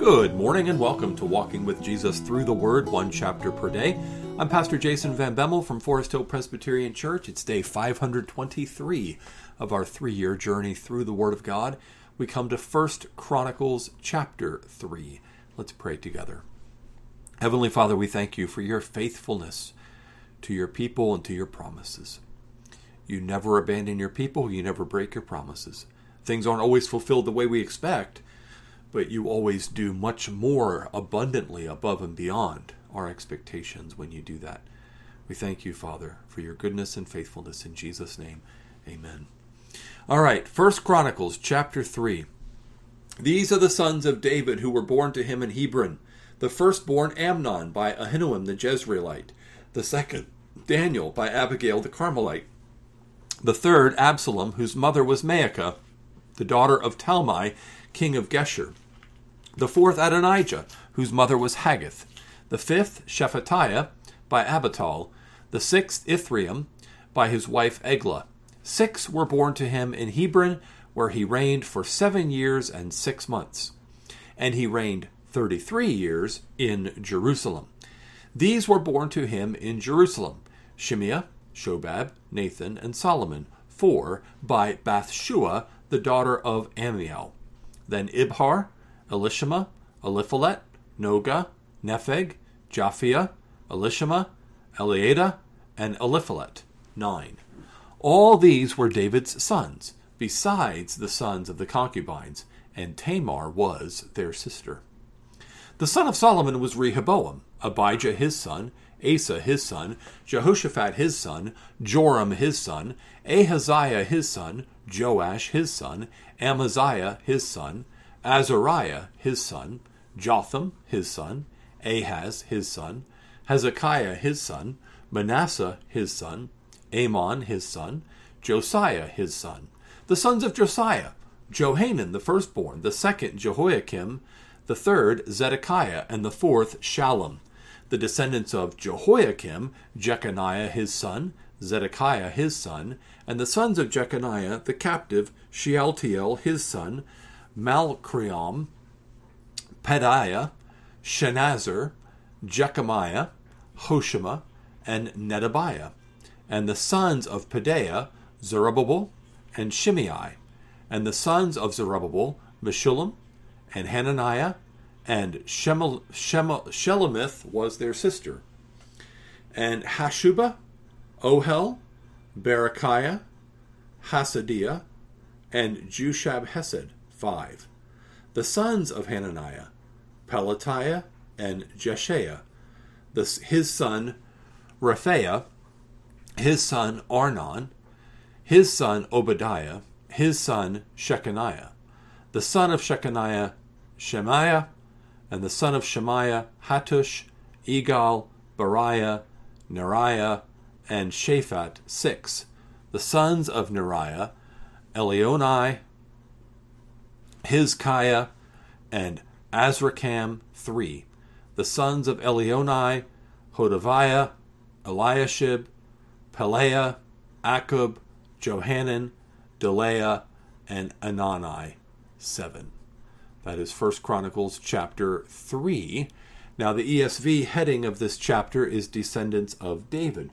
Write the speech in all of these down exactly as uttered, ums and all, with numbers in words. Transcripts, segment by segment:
Good morning and welcome to Walking with Jesus Through the Word, one chapter per day. I'm Pastor Jason Van Bemmel from Forest Hill Presbyterian Church. It's day five hundred twenty-three of our three-year journey through the Word of God. We come to First Chronicles chapter three. Let's pray together. Heavenly Father, we thank you for your faithfulness to your people and to your promises. You never abandon your people. You never break your promises. Things aren't always fulfilled the way we expect, but you always do much more abundantly above and beyond our expectations when you do that. We thank you, Father, for your goodness and faithfulness. In Jesus' name, amen. All right, First Chronicles chapter three. These are the sons of David who were born to him in Hebron. The firstborn Amnon by Ahinoam the Jezreelite. The second Daniel by Abigail the Carmelite. The third Absalom, whose mother was Maacah, the daughter of Talmai, king of Geshur. The fourth Adonijah, whose mother was Haggith. The fifth Shephatiah by Abital. The sixth Ithream by his wife Eglah. Six were born to him in Hebron, where he reigned for seven years and six months. And he reigned thirty-three years in Jerusalem. These were born to him in Jerusalem: Shimea, Shobab, Nathan, and Solomon. Four by Bathshua, the daughter of Amiel. Then Ibhar, Elishama, Eliphalet, Noga, Nepheg, Japhia, Elishama, Eliada, and Eliphalet. Nine. All these were David's sons, besides the sons of the concubines, and Tamar was their sister. The son of Solomon was Rehoboam, Abijah his son, Asa his son, Jehoshaphat his son, Joram his son, Ahaziah his son, Joash his son, Amaziah his son, Azariah his son, Jotham his son, Ahaz his son, Hezekiah his son, Manasseh his son, Amon his son, Josiah his son. The sons of Josiah: Johanan the firstborn, the second Jehoiakim, the third Zedekiah, and the fourth Shallum. The descendants of Jehoiakim: Jeconiah his son, Zedekiah his son, and the sons of Jeconiah the captive: Shealtiel his son, Malchriam, Pedaiah, Shenazar, Jechemiah, Hoshama, and Nedabiah. And the sons of Pedaiah: Zerubbabel and Shimei. And the sons of Zerubbabel: Meshullam and Hananiah, and Shemel, Shemel, Shelemith was their sister. And Hashubah, Ohel, Berechiah, Hasadiah, and Jushab Hesed. Five. The sons of Hananiah: Pelatiah and Jeshiah. The, his son Rephaiah, his son Arnon, his son Obadiah, his son Shechaniah. The son of Shechaniah, Shemaiah, and the son of Shemaiah, Hattush, Egal, Bariah, Neriah, and Shaphat. Six. The sons of Neriah: Elionai, Hizkiah, and Azrikam. Three. The sons of Elionai: Hodaviah, Eliashib, Pelaiah, Akub, Johanan, Delaiah, and Anani. Seven. That is First Chronicles chapter three. Now the E S V heading of this chapter is Descendants of David.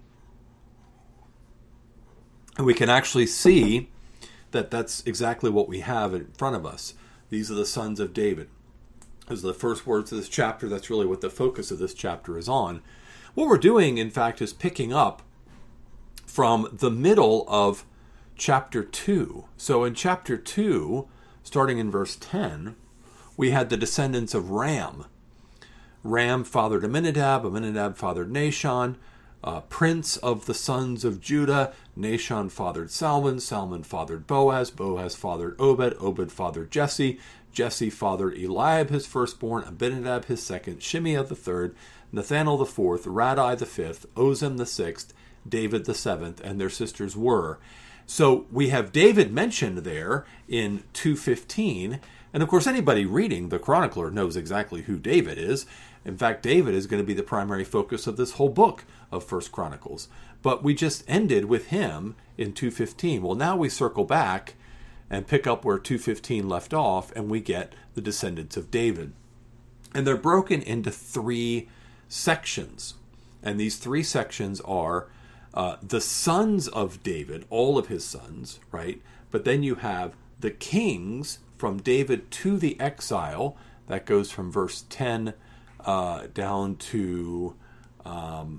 And we can actually see that that's exactly what we have in front of us. These are the sons of David. Those are the first words of this chapter. That's really what the focus of this chapter is on. What we're doing, in fact, is picking up from the middle of chapter two. So in chapter two, starting in verse ten, we had the descendants of Ram. Ram fathered Amminadab, Amminadab fathered Nahshon, uh, prince of the sons of Judah. Nahshon fathered Salmon, Salmon fathered Boaz, Boaz fathered Obed, Obed fathered Jesse, Jesse fathered Eliab his firstborn, Abinadab his second, Shimea the third, Nathanael the fourth, Radai the fifth, Ozem the sixth, David the seventh, and their sisters were. So we have David mentioned there in two fifteen, and of course anybody reading the Chronicler knows exactly who David is. In fact, David is going to be the primary focus of this whole book of First Chronicles. But we just ended with him in two fifteen. Well, now we circle back and pick up where two fifteen left off, and we get the descendants of David. And they're broken into three sections. And these three sections are uh, the sons of David, all of his sons, right? But then you have the kings from David to the exile. That goes from verse ten uh, down to... Um,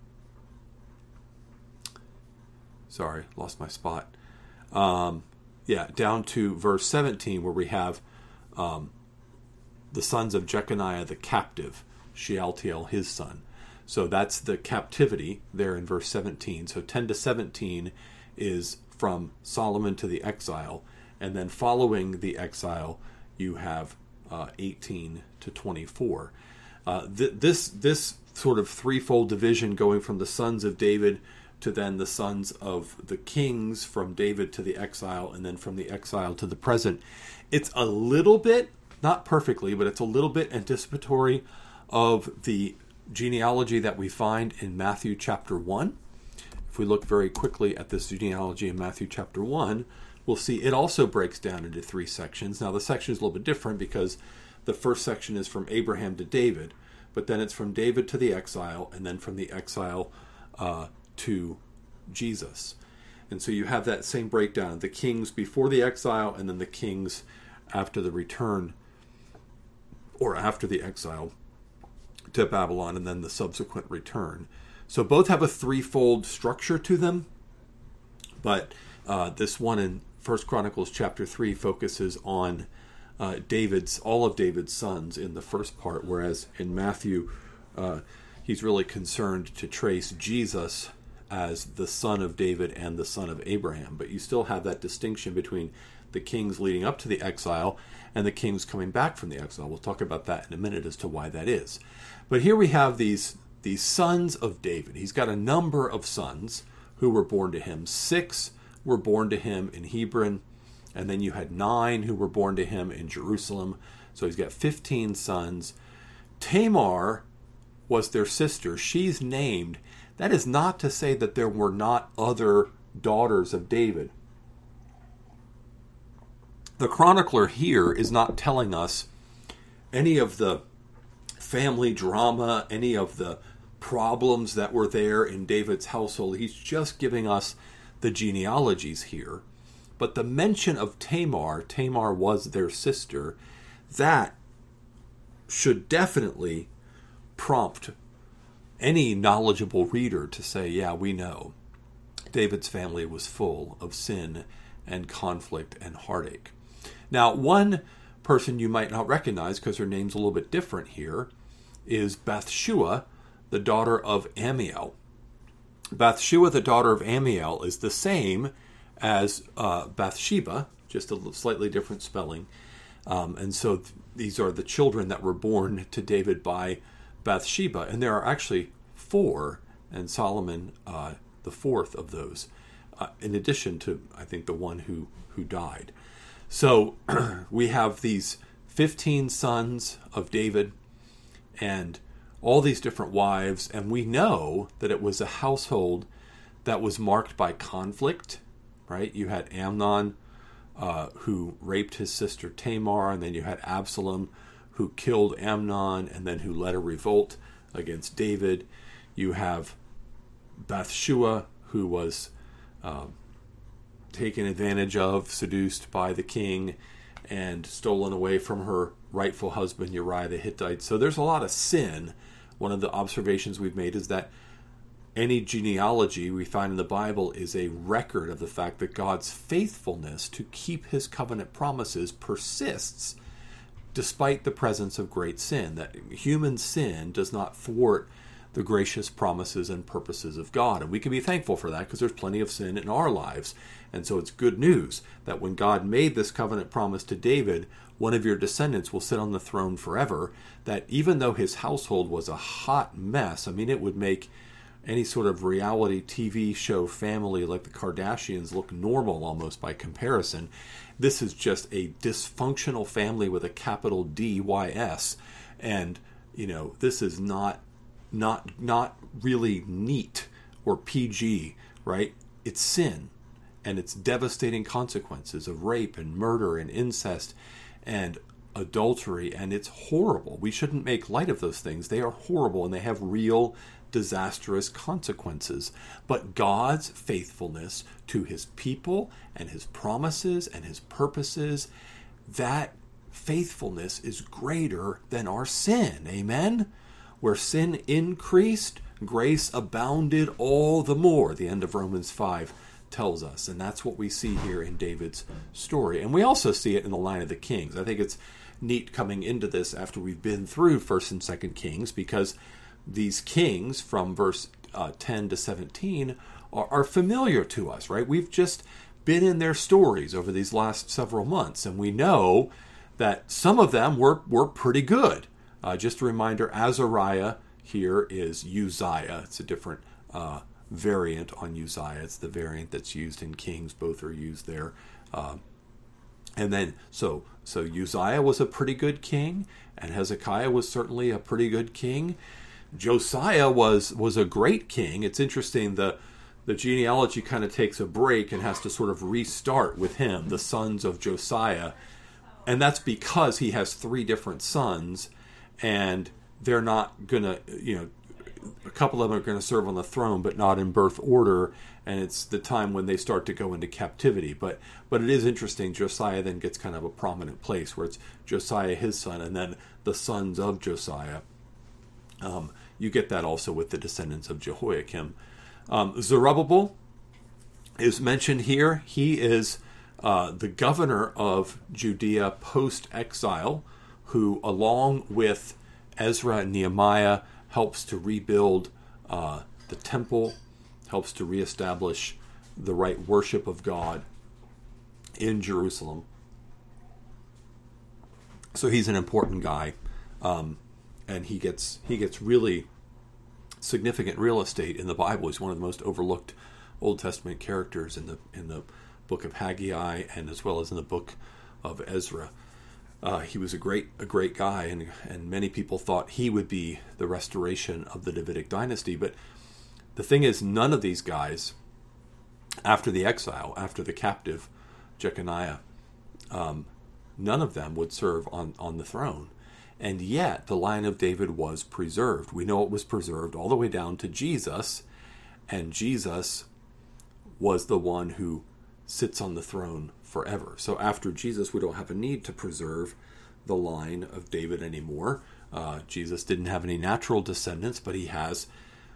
sorry, lost my spot. Um, yeah, down to verse seventeen, where we have um, the sons of Jeconiah the captive, Shealtiel his son. So that's the captivity there in verse seventeen. So ten to seventeen is from Solomon to the exile. And then following the exile, you have uh, eighteen to twenty-four. Uh, th- this this sort of threefold division going from the sons of David to then the sons of the kings, from David to the exile, and then from the exile to the present. It's a little bit, not perfectly, but it's a little bit anticipatory of the genealogy that we find in Matthew chapter one. If we look very quickly at this genealogy in Matthew chapter one, we'll see it also breaks down into three sections. Now the section is a little bit different because the first section is from Abraham to David, but then it's from David to the exile, and then from the exile uh, to Jesus. And so you have that same breakdown, the kings before the exile, and then the kings after the return, or after the exile to Babylon, and then the subsequent return. So both have a threefold structure to them, but uh, this one in First Chronicles chapter three focuses on uh, David's, all of David's sons in the first part, whereas in Matthew, uh, he's really concerned to trace Jesus as the son of David and the son of Abraham. But you still have that distinction between the kings leading up to the exile and the kings coming back from the exile. We'll talk about that in a minute as to why that is. But here we have these, these sons of David. He's got a number of sons who were born to him. Six were born to him in Hebron, and then you had nine who were born to him in Jerusalem. So he's got fifteen sons. Tamar was their sister. She's named. That is not to say that there were not other daughters of David. The chronicler here is not telling us any of the family drama, any of the problems that were there in David's household. He's just giving us the genealogies here. But the mention of Tamar, Tamar was their sister, that should definitely prompt any knowledgeable reader to say, yeah, we know David's family was full of sin and conflict and heartache. Now, one person you might not recognize, because her name's a little bit different here, is Bathsheba, the daughter of Ammiel. Bathsheba, the daughter of Ammiel, is the same as uh, Bathsheba, just a slightly different spelling. Um, and so th- these are the children that were born to David by Bathsheba. And there are actually four, and Solomon, uh, the fourth of those, uh, in addition to, I think, the one who, who died. So we have these fifteen sons of David and all these different wives, and we know that it was a household that was marked by conflict, right? You had Amnon, uh, who raped his sister Tamar, and then you had Absalom, who killed Amnon, and then who led a revolt against David. You have Bathsheba, who was uh, taken advantage of, seduced by the king, and stolen away from her rightful husband Uriah the Hittite. So there's a lot of sin. One of the observations we've made is that any genealogy we find in the Bible is a record of the fact that God's faithfulness to keep his covenant promises persists despite the presence of great sin. That human sin does not thwart the gracious promises and purposes of God. And we can be thankful for that because there's plenty of sin in our lives. And so it's good news that when God made this covenant promise to David, one of your descendants will sit on the throne forever, that even though his household was a hot mess, I mean, it would make any sort of reality T V show family like the Kardashians look normal almost by comparison. This is just a dysfunctional family with a capital D Y S. And, you know, this is not not not really neat or P G, right? It's sin, and it's devastating consequences of rape and murder and incest and adultery, and it's horrible. We shouldn't make light of those things. They are horrible, and they have real disastrous consequences. But God's faithfulness to his people and his promises and his purposes, that faithfulness is greater than our sin. Amen? Where sin increased, grace abounded all the more. The end of Romans five tells us. And that's what we see here in David's story. And we also see it in the line of the kings. I think it's neat coming into this after we've been through First and Second Kings, because these kings from verse uh, ten to seventeen are, are familiar to us, right? We've just been in their stories over these last several months, and we know that some of them were, were pretty good. Uh, just a reminder, Azariah here is Uzziah. It's a different uh, variant on Uzziah. It's the variant that's used in Kings. Both are used there. Uh, and then, so so Uzziah was a pretty good king, and Hezekiah was certainly a pretty good king. Josiah was was a great king. It's interesting, the the genealogy kind of takes a break and has to sort of restart with him, the sons of Josiah. And that's because he has three different sons, and they're not going to, you know, a couple of them are going to serve on the throne, but not in birth order, and it's the time when they start to go into captivity. But but it is interesting, Josiah then gets kind of a prominent place, where it's Josiah, his son, and then the sons of Josiah. Um, you get that also with the descendants of Jehoiakim. Um, Zerubbabel is mentioned here. He is uh, the governor of Judea post-exile, who, along with Ezra and Nehemiah, helps to rebuild uh, the temple, helps to reestablish the right worship of God in Jerusalem. So he's an important guy. Um, And he gets he gets really significant real estate in the Bible. He's one of the most overlooked Old Testament characters in the in the book of Haggai, and as well as in the book of Ezra. Uh, he was a great a great guy, and and many people thought he would be the restoration of the Davidic dynasty. But the thing is, none of these guys, after the exile, after the captive Jeconiah, um, none of them would serve on, on the throne. And yet, the line of David was preserved. We know it was preserved all the way down to Jesus, and Jesus was the one who sits on the throne forever. So after Jesus, we don't have a need to preserve the line of David anymore. Uh, Jesus didn't have any natural descendants, but he has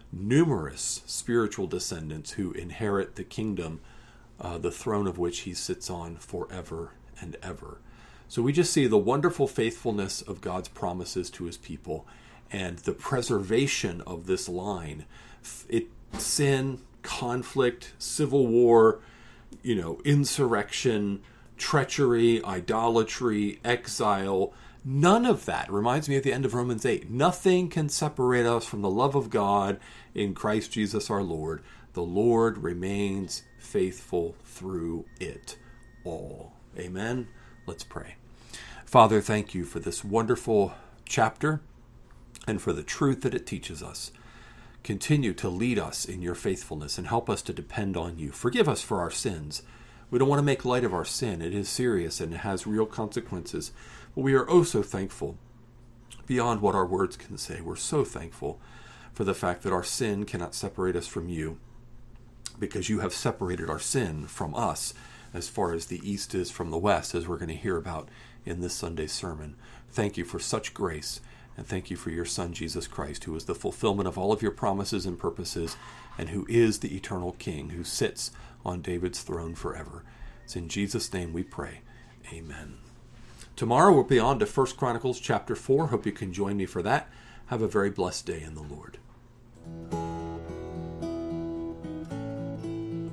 numerous spiritual descendants who inherit the kingdom, uh, the throne of which he sits on forever and ever. So we just see the wonderful faithfulness of God's promises to his people and the preservation of this line. It, sin, conflict, civil war, you know, insurrection, treachery, idolatry, exile, none of that reminds me of the end of Romans eight. Nothing can separate us from the love of God in Christ Jesus our Lord. The Lord remains faithful through it all. Amen. Let's pray. Father, thank you for this wonderful chapter and for the truth that it teaches us. Continue to lead us in your faithfulness and help us to depend on you. Forgive us for our sins. We don't want to make light of our sin. It is serious and it has real consequences. But we are oh so thankful, beyond what our words can say. We're so thankful for the fact that our sin cannot separate us from you, because you have separated our sin from us as far as the east is from the west, as we're going to hear about in this Sunday's sermon. Thank you for such grace, and thank you for your Son, Jesus Christ, who is the fulfillment of all of your promises and purposes, and who is the eternal King who sits on David's throne forever. It's in Jesus' name we pray. Amen. Tomorrow we'll be on to First Chronicles chapter four. Hope you can join me for that. Have a very blessed day in the Lord.